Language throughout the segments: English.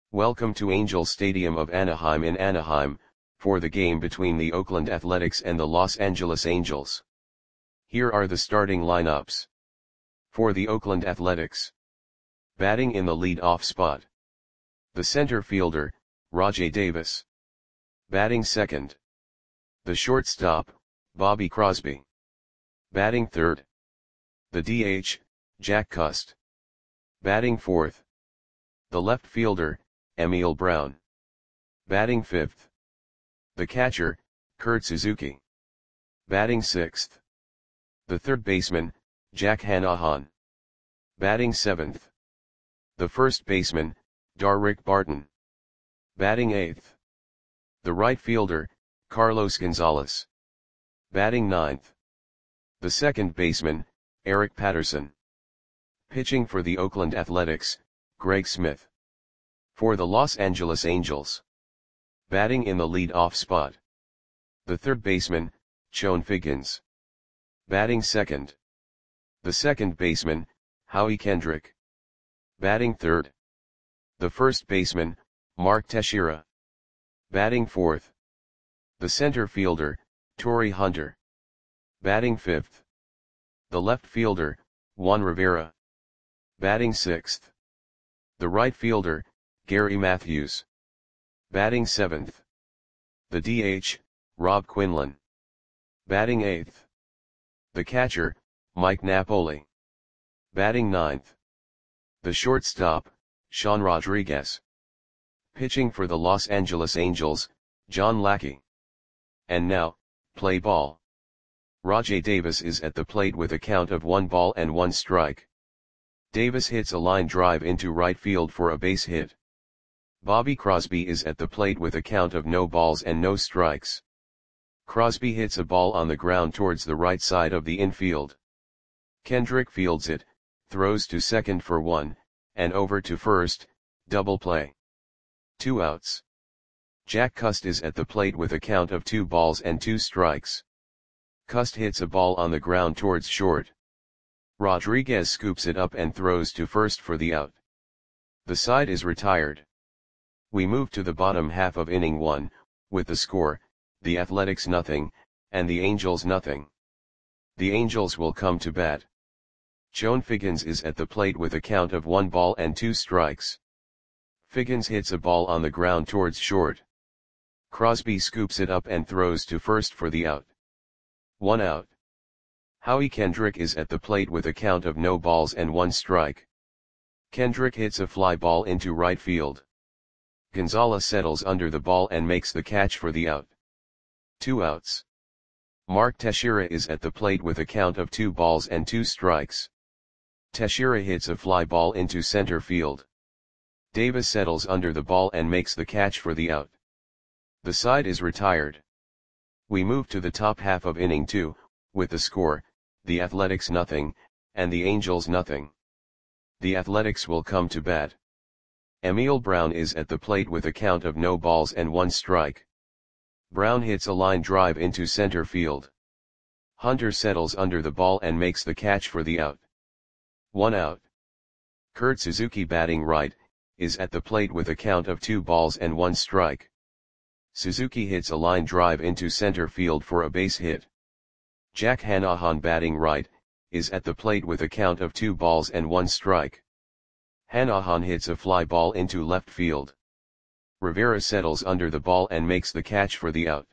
Welcome to Angel Stadium of Anaheim in Anaheim, for the game between the Oakland Athletics and the Los Angeles Angels. Here are the starting lineups. For the Oakland Athletics. Batting in the lead-off spot. The center fielder, Rajai Davis. Batting second. The shortstop, Bobby Crosby. Batting third. The DH, Jack Cust. Batting fourth. The left fielder, Emil Brown. Batting fifth. The catcher, Kurt Suzuki. Batting sixth. The third baseman, Jack Hanrahan. Batting seventh. The first baseman, Darick Barton. Batting eighth. The right fielder, Carlos Gonzalez. Batting ninth. The second baseman, Eric Patterson. Pitching for the Oakland Athletics, Greg Smith. For the Los Angeles Angels. Batting in the lead-off spot. The third baseman, Chone Figgins. Batting second. The second baseman, Howie Kendrick. Batting third. The first baseman, Mark Teixeira. Batting fourth. The center fielder, Torii Hunter. Batting fifth. The left fielder, Juan Rivera. Batting sixth. The right fielder, Gary Matthews. Batting seventh. The DH, Rob Quinlan. Batting eighth. The catcher, Mike Napoli. Batting ninth. The shortstop, Sean Rodriguez. Pitching for the Los Angeles Angels, John Lackey. And now, play ball. Rajai Davis is at the plate with a count of 1 ball and 1 strike. Davis hits a line drive into right field for a base hit. Bobby Crosby is at the plate with a count of no balls and no strikes. Crosby hits a ball on the ground towards the right side of the infield. Kendrick fields it, throws to second for 1, and over to first, double play. 2 outs. Jack Cust is at the plate with a count of 2 balls and 2 strikes. Cust hits a ball on the ground towards short. Rodriguez scoops it up and throws to first for the out. The side is retired. We move to the bottom half of inning 1, with the score, the Athletics nothing, and the Angels nothing. The Angels will come to bat. Chone Figgins is at the plate with a count of 1 ball and 2 strikes. Figgins hits a ball on the ground towards short. Crosby scoops it up and throws to first for the out. 1 out. Howie Kendrick is at the plate with a count of no balls and 1 strike. Kendrick hits a fly ball into right field. Gonzalez settles under the ball and makes the catch for the out. 2 outs. Mark Teixeira is at the plate with a count of 2 balls and 2 strikes. Teixeira hits a fly ball into center field. Davis settles under the ball and makes the catch for the out. The side is retired. We move to the top half of inning 2, with the score, the Athletics nothing, and the Angels nothing. The Athletics will come to bat. Emil Brown is at the plate with a count of no balls and 1 strike. Brown hits a line drive into center field. Hunter settles under the ball and makes the catch for the out. 1 out. Kurt Suzuki batting right, is at the plate with a count of 2 balls and 1 strike. Suzuki hits a line drive into center field for a base hit. Jack Hanrahan batting right, is at the plate with a count of 2 balls and 1 strike. Hanrahan hits a fly ball into left field. Rivera settles under the ball and makes the catch for the out.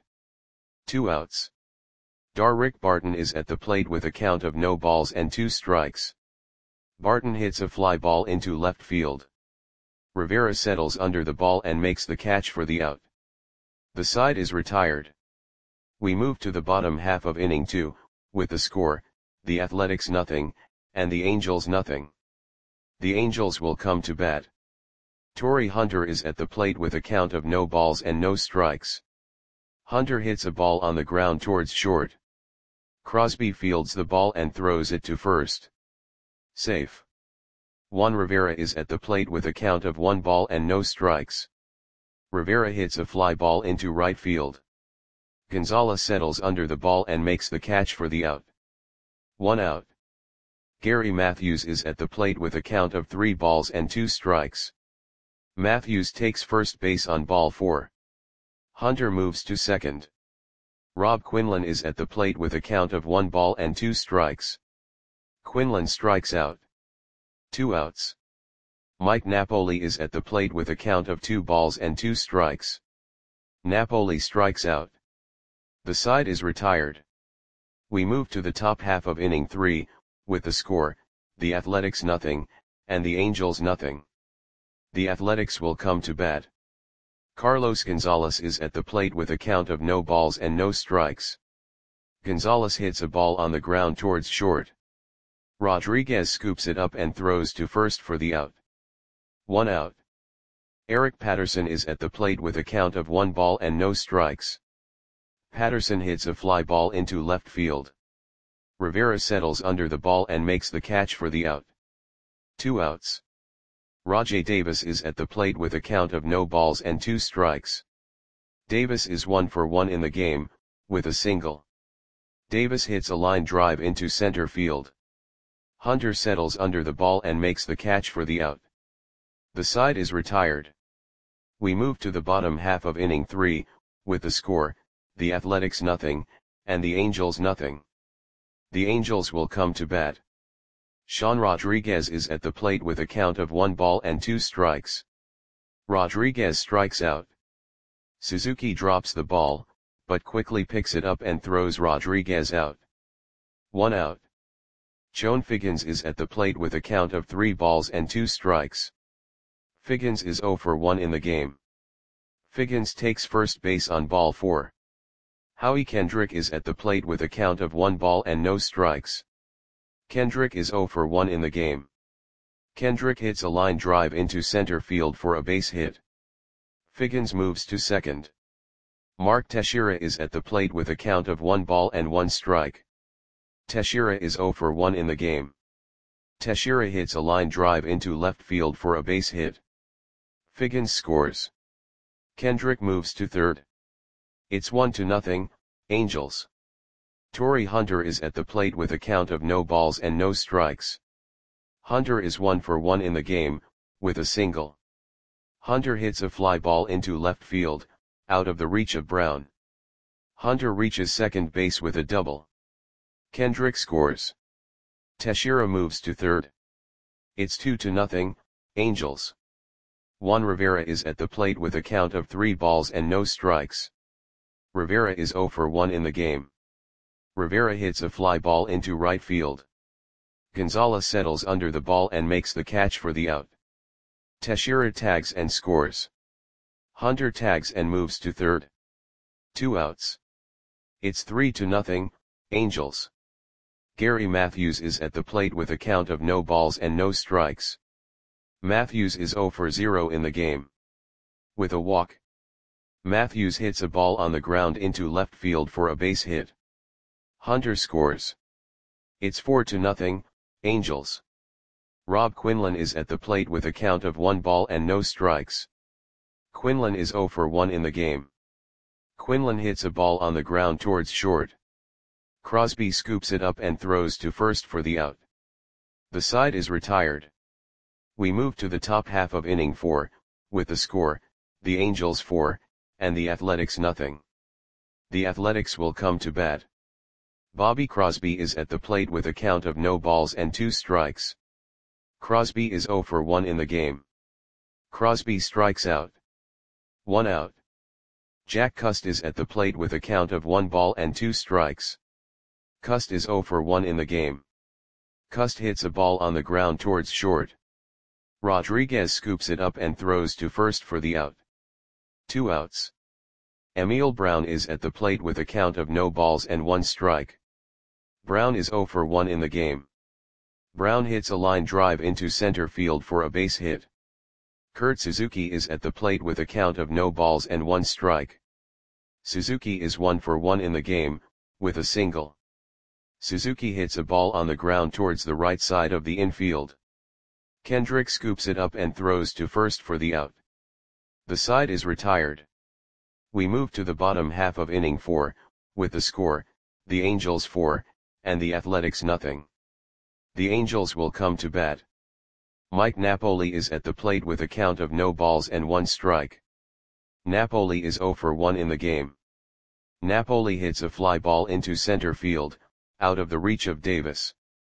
2 outs. Darick Barton is at the plate with a count of no balls and 2 strikes. Barton hits a fly ball into left field. Rivera settles under the ball and makes the catch for the out. The side is retired. We move to the bottom half of inning 2, with the score, the Athletics nothing, and the Angels nothing. The Angels will come to bat. Torii Hunter is at the plate with a count of no balls and no strikes. Hunter hits a ball on the ground towards short. Crosby fields the ball and throws it to first. Safe. Juan Rivera is at the plate with a count of 1 ball and no strikes. Rivera hits a fly ball into right field. Gonzalez settles under the ball and makes the catch for the out. 1 out. Gary Matthews is at the plate with a count of 3 balls and 2 strikes. Matthews takes first base on ball 4. Hunter moves to second. Rob Quinlan is at the plate with a count of 1 ball and 2 strikes. Quinlan strikes out. 2 outs. Mike Napoli is at the plate with a count of 2 balls and 2 strikes. Napoli strikes out. The side is retired. We move to the top half of inning 3, with the score, the Athletics nothing, and the Angels nothing. The Athletics will come to bat. Carlos Gonzalez is at the plate with a count of no balls and no strikes. Gonzalez hits a ball on the ground towards short. Rodriguez scoops it up and throws to first for the out. 1 out. Eric Patterson is at the plate with a count of 1 ball and no strikes. Patterson hits a fly ball into left field. Rivera settles under the ball and makes the catch for the out. 2 outs. Rajai Davis is at the plate with a count of no balls and 2 strikes. Davis is 1 for 1 in the game, with a single. Davis hits a line drive into center field. Hunter settles under the ball and makes the catch for the out. The side is retired. We move to the bottom half of inning 3, with the score, the Athletics nothing, and the Angels nothing. The Angels will come to bat. Sean Rodriguez is at the plate with a count of 1 ball and 2 strikes. Rodriguez strikes out. Suzuki drops the ball, but quickly picks it up and throws Rodriguez out. 1 out. Joan Figgins is at the plate with a count of 3 balls and 2 strikes. Figgins is 0 for 1 in the game. Figgins takes first base on ball 4. Howie Kendrick is at the plate with a count of 1 ball and no strikes. Kendrick is 0 for 1 in the game. Kendrick hits a line drive into center field for a base hit. Figgins moves to second. Mark Teixeira is at the plate with a count of 1 ball and 1 strike. Teixeira is 0 for 1 in the game. Teixeira hits a line drive into left field for a base hit. Figgins scores. Kendrick moves to third. It's 1-0, Angels. Torrey Hunter is at the plate with a count of no balls and no strikes. Hunter is 1 for 1 in the game, with a single. Hunter hits a fly ball into left field, out of the reach of Brown. Hunter reaches second base with a double. Kendrick scores. Teixeira moves to third. It's 2-0, Angels. Juan Rivera is at the plate with a count of 3 balls and no strikes. Rivera is 0 for 1 in the game. Rivera hits a fly ball into right field. Gonzalez settles under the ball and makes the catch for the out. Teixeira tags and scores. Hunter tags and moves to third. 2 outs. It's 3-0, Angels. Gary Matthews is at the plate with a count of no balls and no strikes. Matthews is 0 for 0 in the game. With a walk. Matthews hits a ball on the ground into left field for a base hit. Hunter scores. It's 4-0, Angels. Rob Quinlan is at the plate with a count of 1 ball and no strikes. Quinlan is 0 for 1 in the game. Quinlan hits a ball on the ground towards short. Crosby scoops it up and throws to first for the out. The side is retired. We move to the top half of inning 4, with the score, the Angels 4, and the Athletics nothing. The Athletics will come to bat. Bobby Crosby is at the plate with a count of no balls and 2 strikes. Crosby is 0 for 1 in the game. Crosby strikes out. 1 out. Jack Cust is at the plate with a count of 1 ball and 2 strikes. Cust is 0 for 1 in the game. Cust hits a ball on the ground towards short. Rodriguez scoops it up and throws to first for the out. 2 outs. Emil Brown is at the plate with a count of no balls and 1 strike. Brown is 0 for 1 in the game. Brown hits a line drive into center field for a base hit. Kurt Suzuki is at the plate with a count of no balls and 1 strike. Suzuki is 1 for 1 in the game, with a single. Suzuki hits a ball on the ground towards the right side of the infield. Kendrick scoops it up and throws to first for the out. The side is retired. We move to the bottom half of inning 4, with the score, the Angels 4, and the Athletics nothing. The Angels will come to bat. Mike Napoli is at the plate with a count of no balls and 1 strike. Napoli is 0 for 1 in the game. Napoli hits a fly ball into center field, out of the reach of Davis.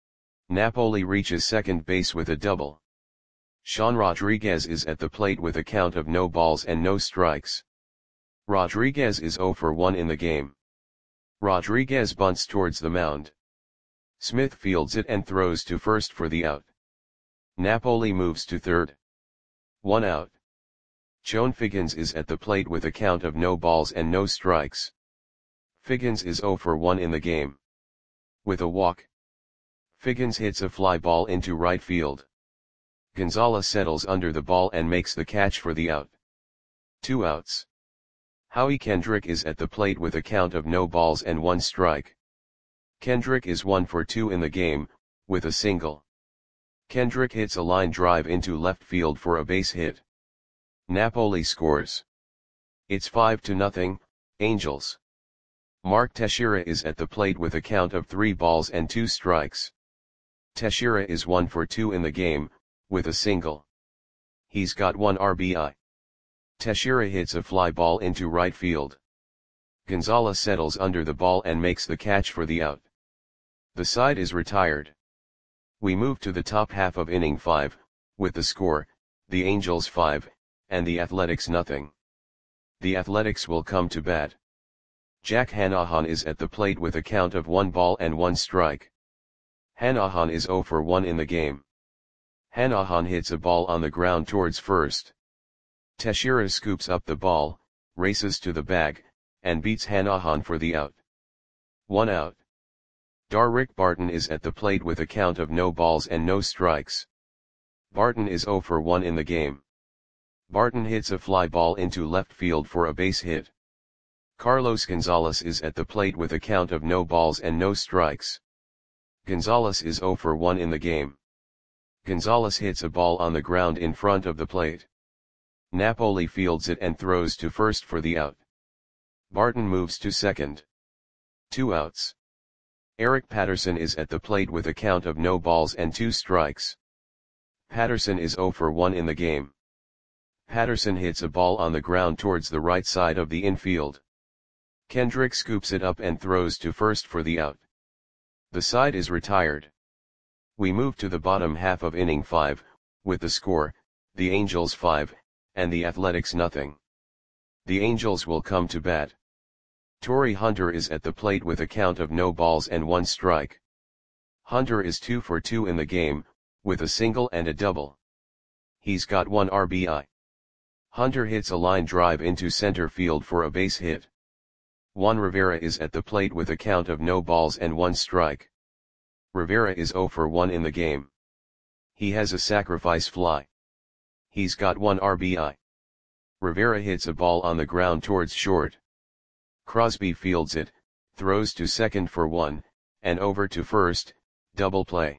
Napoli reaches second base with a double. Sean Rodriguez is at the plate with a count of no balls and no strikes. Rodriguez is 0 for 1 in the game. Rodriguez bunts towards the mound. Smith fields it and throws to first for the out. Napoli moves to third. 1 out. Chone Figgins is at the plate with a count of no balls and no strikes. Figgins is 0 for 1 in the game. With a walk, Figgins hits a fly ball into right field. Gonzalez settles under the ball and makes the catch for the out. 2 outs. Howie Kendrick is at the plate with a count of no balls and 1 strike. Kendrick is 1 for 2 in the game, with a single. Kendrick hits a line drive into left field for a base hit. Napoli scores. It's 5-0, Angels. Mark Teixeira is at the plate with a count of 3 balls and 2 strikes. Teixeira is 1 for 2 in the game, with a single. He's got 1 RBI. Teixeira hits a fly ball into right field. Gonzalez settles under the ball and makes the catch for the out. The side is retired. We move to the top half of inning 5, with the score, the Angels 5, and the Athletics nothing. The Athletics will come to bat. Jack Hanahan is at the plate with a count of 1 ball and 1 strike. Hanahan is 0 for 1 in the game. Hanahan hits a ball on the ground towards first. Teixeira scoops up the ball, races to the bag, and beats Hanahan for the out. 1 out. Darrick Barton is at the plate with a count of no balls and no strikes. Barton is 0 for 1 in the game. Barton hits a fly ball into left field for a base hit. Carlos Gonzalez is at the plate with a count of no balls and no strikes. Gonzalez is 0 for 1 in the game. Gonzalez hits a ball on the ground in front of the plate. Napoli fields it and throws to first for the out. Barton moves to second. 2 outs. Eric Patterson is at the plate with a count of no balls and 2 strikes. Patterson is 0 for 1 in the game. Patterson hits a ball on the ground towards the right side of the infield. Kendrick scoops it up and throws to first for the out. The side is retired. We move to the bottom half of inning 5, with the score, the Angels 5, and the Athletics nothing. The Angels will come to bat. Torrey Hunter is at the plate with a count of no balls and 1 strike. Hunter is 2 for 2 in the game, with a single and a double. He's got 1 RBI. Hunter hits a line drive into center field for a base hit. Juan Rivera is at the plate with a count of no balls and 1 strike. Rivera is 0 for 1 in the game. He has a sacrifice fly. He's got 1 RBI. Rivera hits a ball on the ground towards short. Crosby fields it, throws to second for 1, and over to first, double play.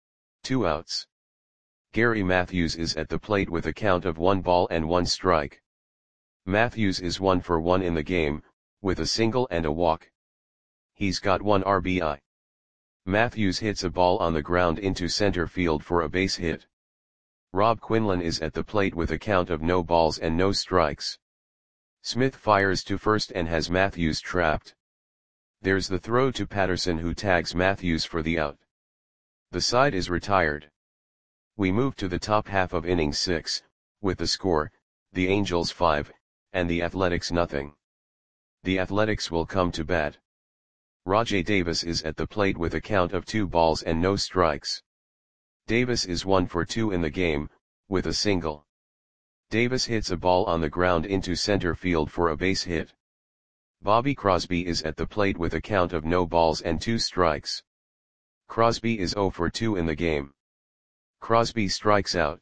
2 outs. Gary Matthews is at the plate with a count of 1 ball and 1 strike. Matthews is 1 for 1 in the game, with a single and a walk. He's got 1 RBI. Matthews hits a ball on the ground into center field for a base hit. Rob Quinlan is at the plate with a count of no balls and no strikes. Smith fires to first and has Matthews trapped. There's the throw to Patterson, who tags Matthews for the out. The side is retired. We move to the top half of inning 6, with the score, the Angels 5, and the Athletics nothing. The Athletics will come to bat. Rajai Davis is at the plate with a count of 2 balls and no strikes. Davis is 1 for 2 in the game, with a single. Davis hits a ball on the ground into center field for a base hit. Bobby Crosby is at the plate with a count of no balls and 2 strikes. Crosby is 0 for 2 in the game. Crosby strikes out.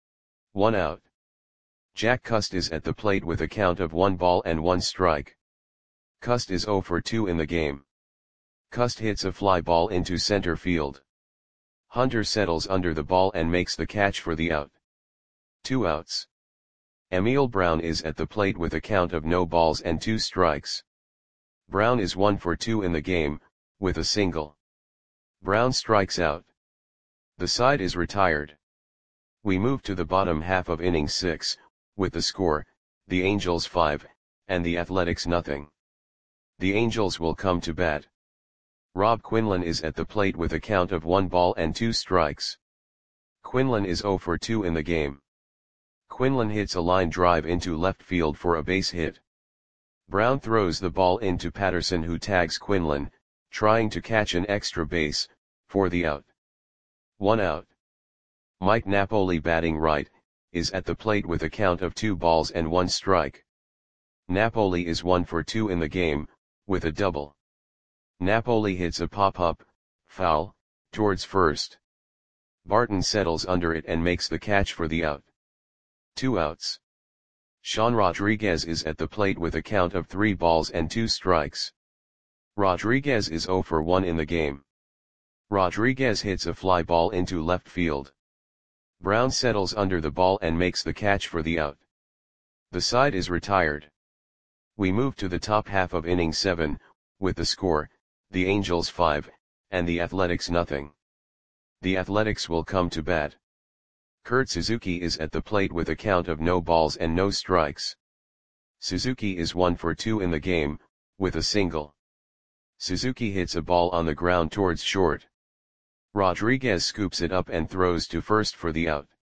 1 out. Jack Cust is at the plate with a count of 1 ball and 1 strike. Cust is 0 for 2 in the game. Cust hits a fly ball into center field. Hunter settles under the ball and makes the catch for the out. 2 outs. Emil Brown is at the plate with a count of no balls and 2 strikes. Brown is 1 for 2 in the game, with a single. Brown strikes out. The side is retired. We move to the bottom half of inning 6, with the score, the Angels 5, and the Athletics nothing. The Angels will come to bat. Rob Quinlan is at the plate with a count of 1 ball and 2 strikes. Quinlan is 0 for 2 in the game. Quinlan hits a line drive into left field for a base hit. Brown throws the ball into Patterson, who tags Quinlan, trying to catch an extra base, for the out. 1 out. Mike Napoli, batting right, is at the plate with a count of 2 balls and 1 strike. Napoli is 1 for 2 in the game, with a double. Napoli hits a pop-up, foul, towards first. Barton settles under it and makes the catch for the out. 2 outs. Sean Rodriguez is at the plate with a count of 3 balls and 2 strikes. Rodriguez is 0 for 1 in the game. Rodriguez hits a fly ball into left field. Brown settles under the ball and makes the catch for the out. The side is retired. We move to the top half of inning 7, with the score, the Angels 5, and the Athletics nothing. The Athletics will come to bat. Kurt Suzuki is at the plate with a count of no balls and no strikes. Suzuki is 1 for 2 in the game, with a single. Suzuki hits a ball on the ground towards short. Rodriguez scoops it up and throws to first for the out.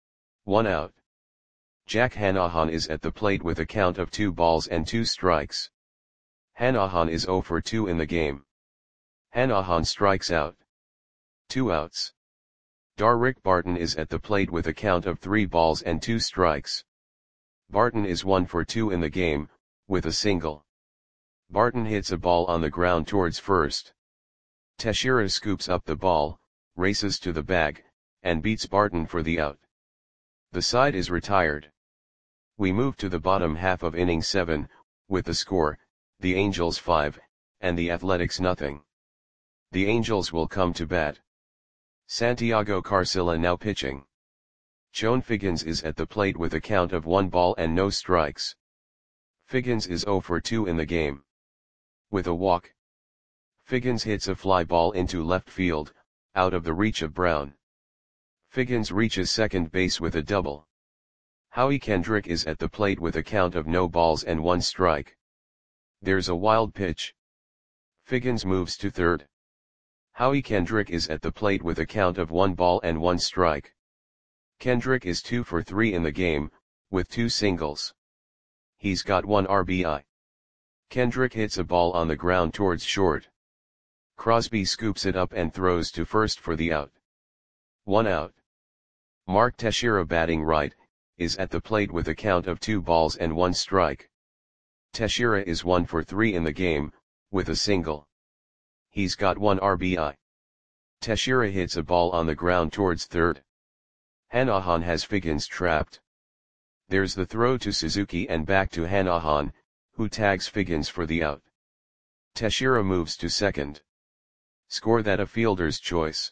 1 out. Jack Hanahan is at the plate with a count of 2 balls and 2 strikes. Hanahan is 0 for 2 in the game. Hanahan strikes out. 2 outs. Rick Barton is at the plate with a count of 3 balls and 2 strikes. Barton is 1 for 2 in the game, with a single. Barton hits a ball on the ground towards first. Teixeira scoops up the ball, races to the bag, and beats Barton for the out. The side is retired. We move to the bottom half of inning 7, with the score, the Angels 5, and the Athletics nothing. The Angels will come to bat. Santiago Carcilla now pitching. Joan Figgins is at the plate with a count of 1 ball and no strikes. Figgins is 0 for 2 in the game. With a walk, Figgins hits a fly ball into left field, out of the reach of Brown. Figgins reaches second base with a double. Howie Kendrick is at the plate with a count of no balls and 1 strike. There's a wild pitch. Figgins moves to third. Howie Kendrick is at the plate with a count of 1 ball and 1 strike. Kendrick is 2 for 3 in the game, with 2 singles. He's got 1 RBI. Kendrick hits a ball on the ground towards short. Crosby scoops it up and throws to first for the out. 1 out. Mark Teixeira, batting right, is at the plate with a count of 2 balls and 1 strike. Teixeira is 1 for 3 in the game, with a single. He's got 1 RBI. Teixeira hits a ball on the ground towards third. Hanahan has Figgins trapped. There's the throw to Suzuki and back to Hanahan, who tags Figgins for the out. Teixeira moves to second. Score that a fielder's choice.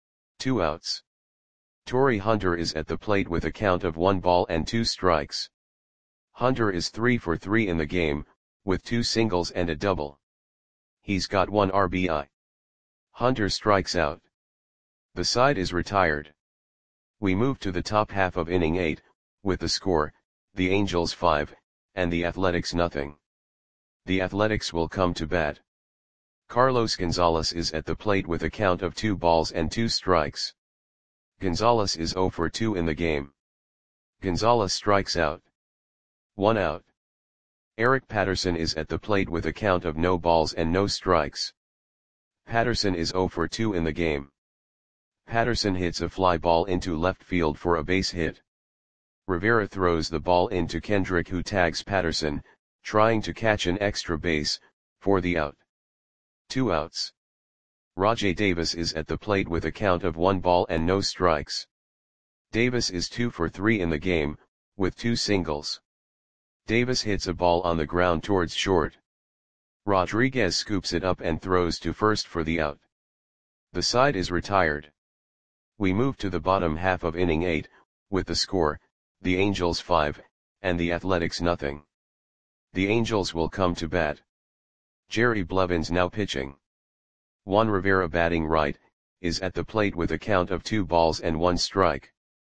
2 outs. Torrey Hunter is at the plate with a count of 1 ball and 2 strikes. Hunter is 3 for 3 in the game, with 2 singles and a double. He's got 1 RBI. Hunter strikes out. The side is retired. We move to the top half of inning 8, with the score, the Angels 5, and the Athletics nothing. The Athletics will come to bat. Carlos Gonzalez is at the plate with a count of 2 balls and 2 strikes. Gonzalez is 0 for 2 in the game. Gonzalez strikes out. 1 out. Eric Patterson is at the plate with a count of no balls and no strikes. Patterson is 0 for 2 in the game. Patterson hits a fly ball into left field for a base hit. Rivera throws the ball into Kendrick, who tags Patterson, trying to catch an extra base, for the out. 2 outs. Rajai Davis is at the plate with a count of 1 ball and no strikes. Davis is 2 for 3 in the game, with 2 singles. Davis hits a ball on the ground towards short. Rodriguez scoops it up and throws to first for the out. The side is retired. We move to the bottom half of inning 8, with the score, the Angels 5, and the Athletics nothing. The Angels will come to bat. Jerry Blevins now pitching. Juan Rivera, batting right, is at the plate with a count of 2 balls and 1 strike.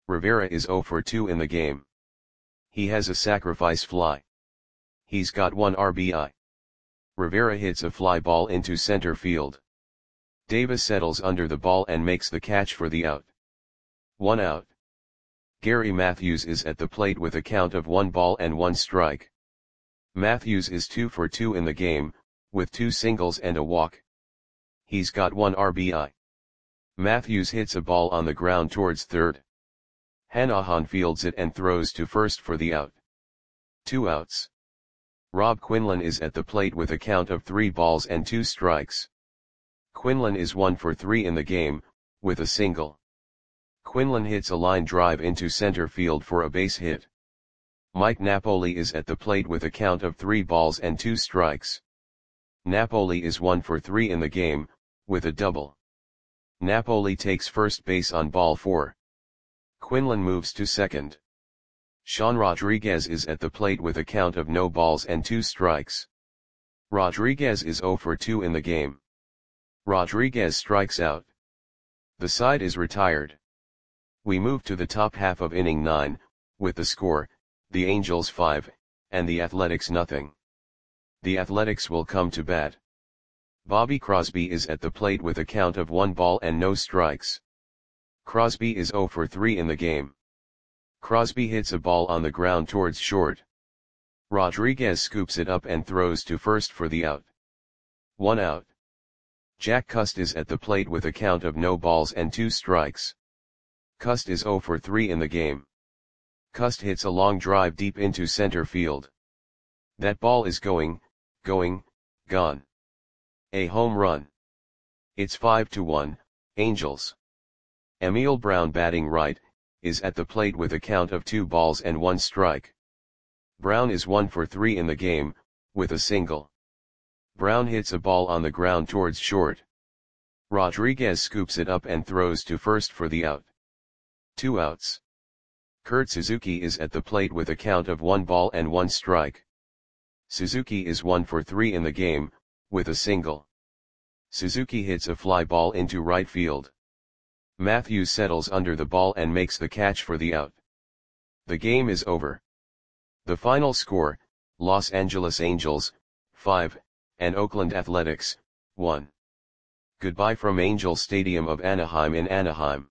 Rivera is 0 for 2 in the game. He has a sacrifice fly. He's got 1 RBI. Rivera hits a fly ball into center field. Davis settles under the ball and makes the catch for the out. 1 out. Gary Matthews is at the plate with a count of 1 ball and 1 strike. Matthews is 2 for 2 in the game, with 2 singles and a walk. He's got 1 RBI. Matthews hits a ball on the ground towards third. Hanahan fields it and throws to first for the out. 2 outs. Rob Quinlan is at the plate with a count of 3 balls and 2 strikes. Quinlan is 1 for 3 in the game, with a single. Quinlan hits a line drive into center field for a base hit. Mike Napoli is at the plate with a count of 3 balls and 2 strikes. Napoli is 1 for 3 in the game, with a double. Napoli takes first base on ball 4. Quinlan moves to second. Sean Rodriguez is at the plate with a count of no balls and 2 strikes. Rodriguez is 0 for 2 in the game. Rodriguez strikes out. The side is retired. We move to the top half of inning 9, with the score, the Angels 5, and the Athletics nothing. The Athletics will come to bat. Bobby Crosby is at the plate with a count of 1 ball and no strikes. Crosby is 0 for 3 in the game. Crosby hits a ball on the ground towards short. Rodriguez scoops it up and throws to first for the out. 1 out. Jack Cust is at the plate with a count of no balls and 2 strikes. Cust is 0 for 3 in the game. Cust hits a long drive deep into center field. That ball is gone. A home run. It's 5-1, Angels. Emil Brown, batting right, is at the plate with a count of 2 balls and 1 strike. Brown is 1 for 3 in the game, with a single. Brown hits a ball on the ground towards short. Rodriguez scoops it up and throws to first for the out. 2 outs. Kurt Suzuki is at the plate with a count of 1 ball and 1 strike. Suzuki is 1 for 3 in the game, with a single. Suzuki hits a fly ball into right field. Matthews settles under the ball and makes the catch for the out. The game is over. The final score, Los Angeles Angels, 5, and Oakland Athletics, 1. Goodbye from Angel Stadium of Anaheim in Anaheim.